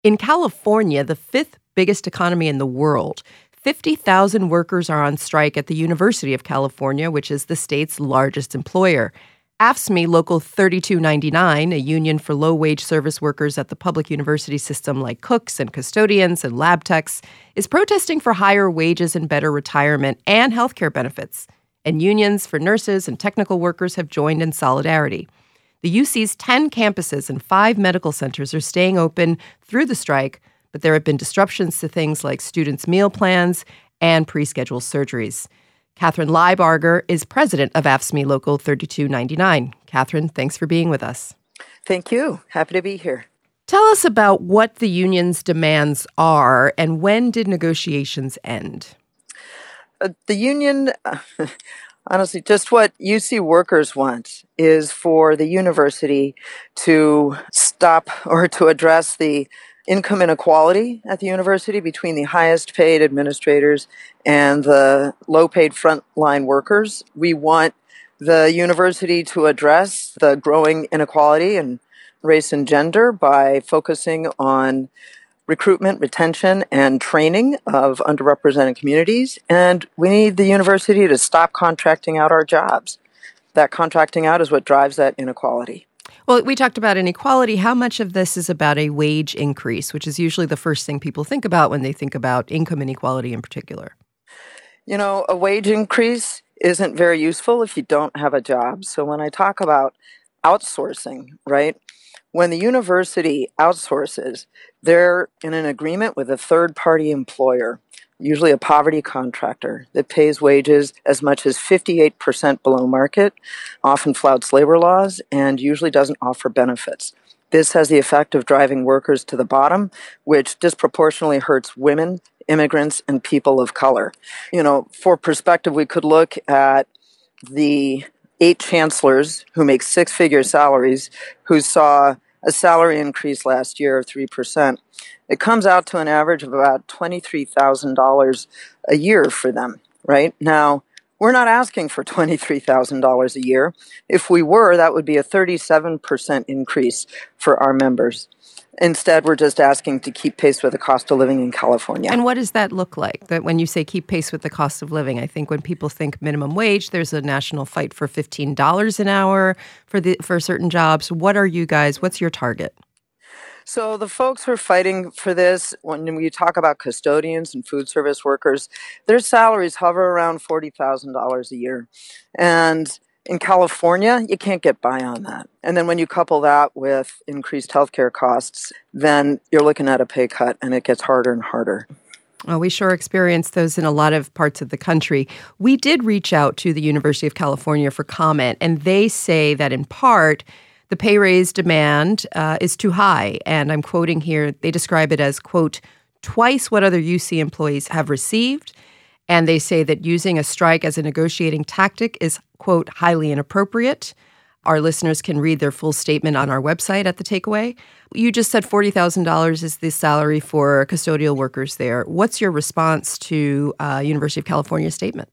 In California, the fifth biggest economy in the world, 50,000 workers are on strike at the University of California, which is the state's largest employer. AFSCME Local 3299, a union for low-wage service workers at the public university system like cooks and custodians and lab techs, is protesting for higher wages and better retirement and health care benefits. And unions for nurses and technical workers have joined in solidarity. The UC's 10 campuses and 5 medical centers are staying open through the strike, but there have been disruptions to things like students' meal plans and pre-scheduled surgeries. Catherine Liebarger is president of AFSCME Local 3299. Catherine, thanks for being with us. Thank you. Happy to be here. Tell us about what the union's demands are and when did negotiations end? The union, honestly, just what UC workers want is for the university to stop or to address the income inequality at the university between the highest paid administrators and the low paid frontline workers. We want the university to address the growing inequality in race and gender by focusing on recruitment, retention, and training of underrepresented communities. And we need the university to stop contracting out our jobs. That contracting out is what drives that inequality. Well, we talked about inequality. How much of this is about a wage increase, which is usually the first thing people think about when they think about income inequality in particular? You know, a wage increase isn't very useful if you don't have a job. So when I talk about outsourcing, right, when the university outsources, they're in an agreement with a third-party employer, usually a poverty contractor, that pays wages as much as 58% below market, often flouts labor laws, and usually doesn't offer benefits. This has the effect of driving workers to the bottom, which disproportionately hurts women, immigrants, and people of color. You know, for perspective, we could look at the 8 chancellors who make 6-figure salaries, who saw a salary increase last year of 3%. It comes out to an average of about $23,000 a year for them, right? Now, we're not asking for $23,000 a year. If we were, that would be a 37% increase for our members. Instead, we're just asking to keep pace with the cost of living in California. And what does that look like? That when you say keep pace with the cost of living, I think when people think minimum wage, there's a national fight for $15 an hour for certain jobs. What are you guys? What's your target? So the folks who are fighting for this, when we talk about custodians and food service workers, their salaries hover around $40,000 a year. And in California, you can't get by on that. And then when you couple that with increased healthcare costs, then you're looking at a pay cut, and it gets harder and harder. Well, we sure experience those in a lot of parts of the country. We did reach out to the University of California for comment, and they say that in part, the pay raise demand is too high. And I'm quoting here, they describe it as, quote, twice what other UC employees have received. And they say that using a strike as a negotiating tactic is, quote, highly inappropriate. Our listeners can read their full statement on our website at The Takeaway. You just said $40,000 is the salary for custodial workers there. What's your response to University of California's statement?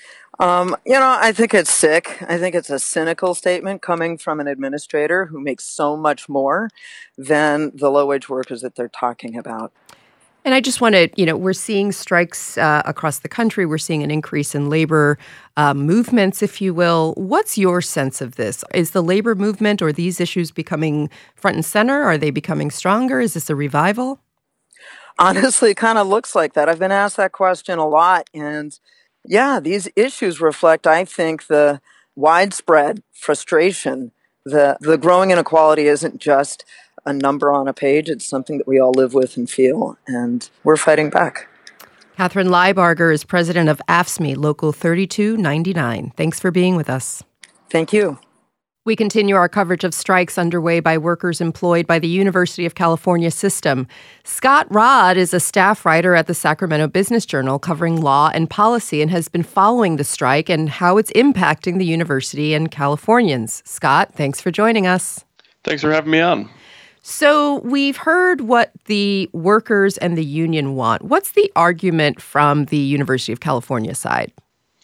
I think it's sick. I think it's a cynical statement coming from an administrator who makes so much more than the low-wage workers that they're talking about. And I just want to, we're seeing strikes across the country. We're seeing an increase in labor movements, if you will. What's your sense of this? Is the labor movement or these issues becoming front and center? Are they becoming stronger? Is this a revival? Honestly, it kind of looks like that. I've been asked that question a lot. And yeah, these issues reflect, I think, the widespread frustration. The growing inequality isn't just a number on a page. It's something that we all live with and feel, and we're fighting back. Catherine Liebarger is president of AFSCME Local 3299. Thanks for being with us. Thank you. We continue our coverage of strikes underway by workers employed by the University of California system. Scott Rodd is a staff writer at the Sacramento Business Journal covering law and policy and has been following the strike and how it's impacting the university and Californians. Scott, thanks for joining us. Thanks for having me on. So we've heard what the workers and the union want. What's the argument from the University of California side?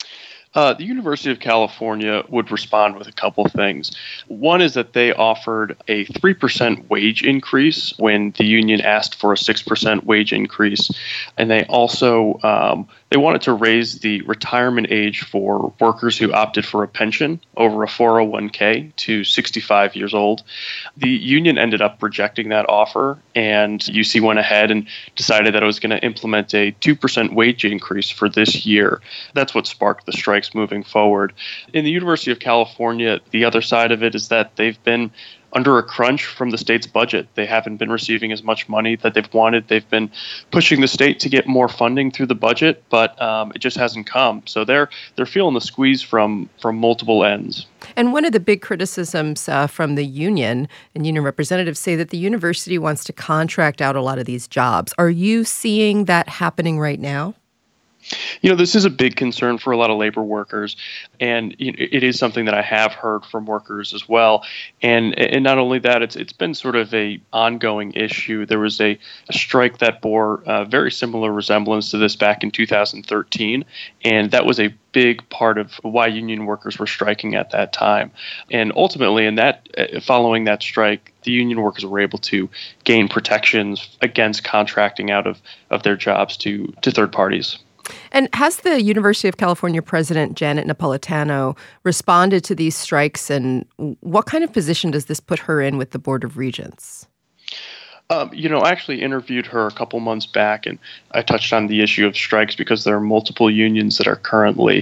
The University of California would respond with a couple things. One is that they offered a 3% wage increase when the union asked for a 6% wage increase. And they also they wanted to raise the retirement age for workers who opted for a pension over a 401k to 65 years old. The union ended up rejecting that offer, and UC went ahead and decided that it was going to implement a 2% wage increase for this year. That's what sparked the strikes moving forward. In the University of California, the other side of it is that they've been under a crunch from the state's budget. They haven't been receiving as much money that they've wanted. They've been pushing the state to get more funding through the budget, but it just hasn't come. So they're feeling the squeeze from multiple ends. And one of the big criticisms from the union and union representatives say that the university wants to contract out a lot of these jobs. Are you seeing that happening right now? This is a big concern for a lot of labor workers, and it is something that I have heard from workers as well. And not only that, it's been sort of a ongoing issue. There was a strike that bore a very similar resemblance to this back in 2013, and that was a big part of why union workers were striking at that time. And ultimately, following that strike, the union workers were able to gain protections against contracting out of their jobs to third parties. And has the University of California president, Janet Napolitano, responded to these strikes, and what kind of position does this put her in with the Board of Regents? I actually interviewed her a couple months back, and I touched on the issue of strikes because there are multiple unions that are currently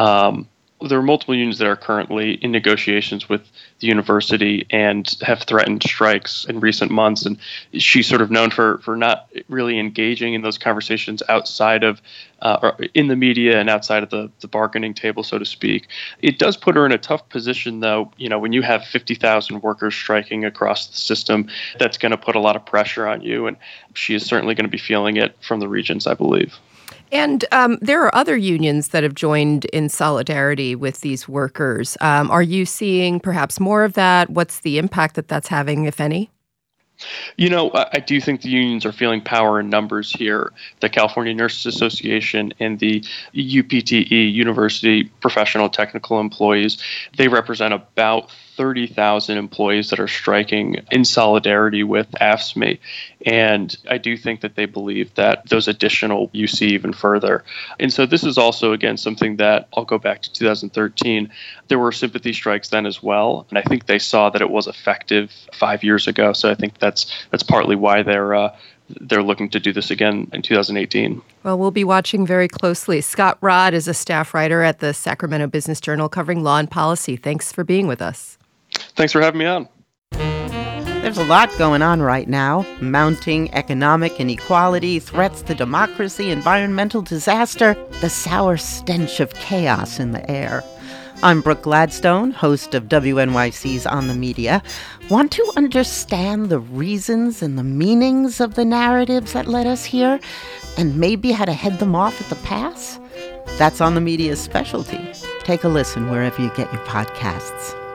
in negotiations with the university and have threatened strikes in recent months. And she's sort of known for not really engaging in those conversations outside of or in the media and outside of the bargaining table, so to speak. It does put her in a tough position, though. When you have 50,000 workers striking across the system, that's going to put a lot of pressure on you. And she is certainly going to be feeling it from the regents, I believe. And there are other unions that have joined in solidarity with these workers. Are you seeing perhaps more of that? What's the impact that that's having, if any? I do think the unions are feeling power in numbers here. The California Nurses Association and the UPTE, University Professional Technical Employees, they represent about 30,000 employees that are striking in solidarity with AFSCME. And I do think that they believe that those additional UC even further. And so this is also, again, something that I'll go back to 2013. There were sympathy strikes then as well. And I think they saw that it was effective 5 years ago. So I think that's partly why they're looking to do this again in 2018. Well, we'll be watching very closely. Scott Rodd is a staff writer at the Sacramento Business Journal covering law and policy. Thanks for being with us. Thanks for having me on. There's a lot going on right now. Mounting economic inequality, threats to democracy, environmental disaster, the sour stench of chaos in the air. I'm Brooke Gladstone, host of WNYC's On the Media. Want to understand the reasons and the meanings of the narratives that led us here, and maybe how to head them off at the pass? That's On the Media's specialty. Take a listen wherever you get your podcasts.